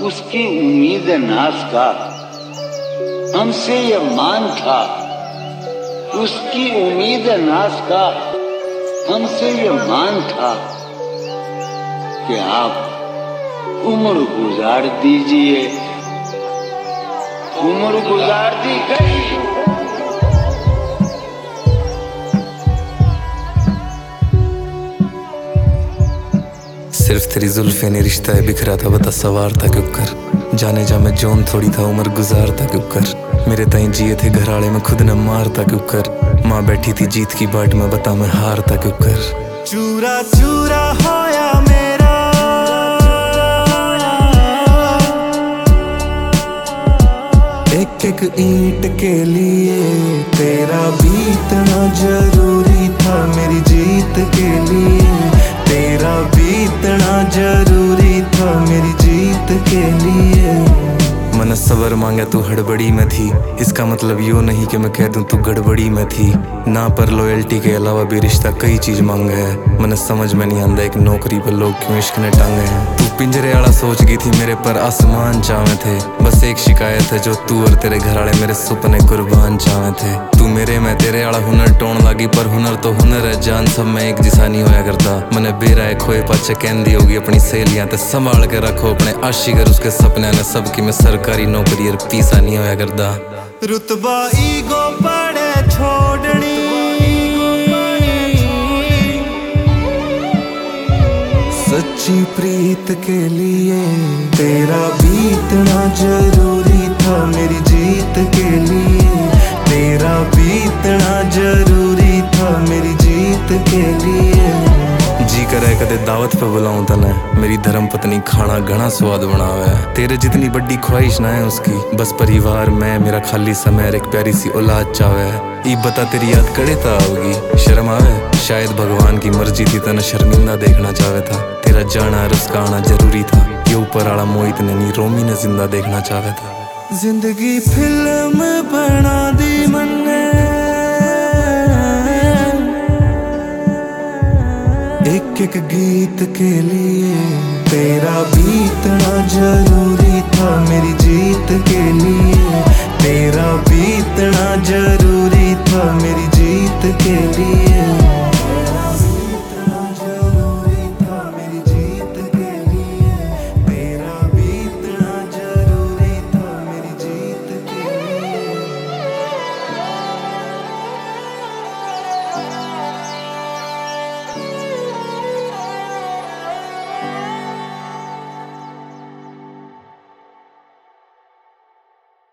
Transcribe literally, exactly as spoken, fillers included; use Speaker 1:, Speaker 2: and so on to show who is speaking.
Speaker 1: उसकी उम्मीद नाज का हमसे ये मान था, उसकी उम्मीद नाज का हमसे ये मान था कि आप उम्र गुजार दीजिए, उम्र गुजार दी गई।
Speaker 2: सिर्फ तेरी जुल्फे ने रिश्ता है बिखरा था, बता सवार था क्यों कर। जाने जा मैं जोन थोड़ी था, उम्र गुजार था क्यों कर। मेरे ताई जिए थे घराड़े में खुद न मारता क्यों कर। माँ बैठी थी जीत की बाट में, बता मैं हारता क्यों कर।
Speaker 3: चूरा चूरा होया मेरा एक एक ईंट के लिए, तेरा बीतना जरूरी था मेरी जीत के लिए। तेरा बीतना जरूरी था मेरी जीत के लिए।
Speaker 2: मन सबर मांगा तू हड़बड़ी में थी, इसका मतलब यो नहीं कि मैं कह दूं तू गड़बड़ी में थी ना। पर लॉयल्टी के अलावा भी रिश्ता कई चीज मांगे है। मन समझ में नहीं आंदा एक नौकरी पर लोग क्यों इश्क ने टांगे हैं। तू पिंजरे वाला सोच गई थी मेरे पर आसमान चावे थे, बस एक शिकायत है जो तू और तेरे घर वाले मेरे सुपने कुर्बान चावे थे। तू मेरे मैं तेरे वाला हुनर टोन लागी, पर हुनर तो हुनर है जान, सब मैं एक जिसा नहीं होया करता। मने बेरा खोए पाछे कहंदी होगी अपनी सहेलियां ते संभाल के रखो अपने आशिकर उसके सपने ने, सबकी मैं सरकारी नौकरी और पीसा नहीं होया करदा।
Speaker 3: रुतबा ईगो पड़े छोड़नी, सच्ची प्रीत के लिए। तेरा बीतना जरूरी था मेरी जीत के लिए। तेरा बीतना जरूरी था मेरी जीत के लिए।
Speaker 2: जी करे कदे दावत पे बुलाऊं तने, मेरी धर्म पत्नी खाना घना स्वाद बनावे। तेरे जितनी बड़ी ख्वाहिश ना है उसकी, बस परिवार में मेरा खाली समय एक प्यारी सी औलाद चावे। ई बता तेरी याद कड़े ता होगी शर्म आवे, शायद भगवान की मर्जी थी तने शर्मिंदा देखना चाहे था। तेरा जाना और उसका आना जरूरी था, ये ऊपर आला मोहित ने नहीं रोमी ने जिंदा देखना चाहे था।
Speaker 3: जिंदगी फिल्म बना दी मन्ने, एक एक गीत के लिए। तेरा बीतना जरूरी था मेरी जीत के लिए। तेरा बीतना जरूरी था मेरी जीत के लिए।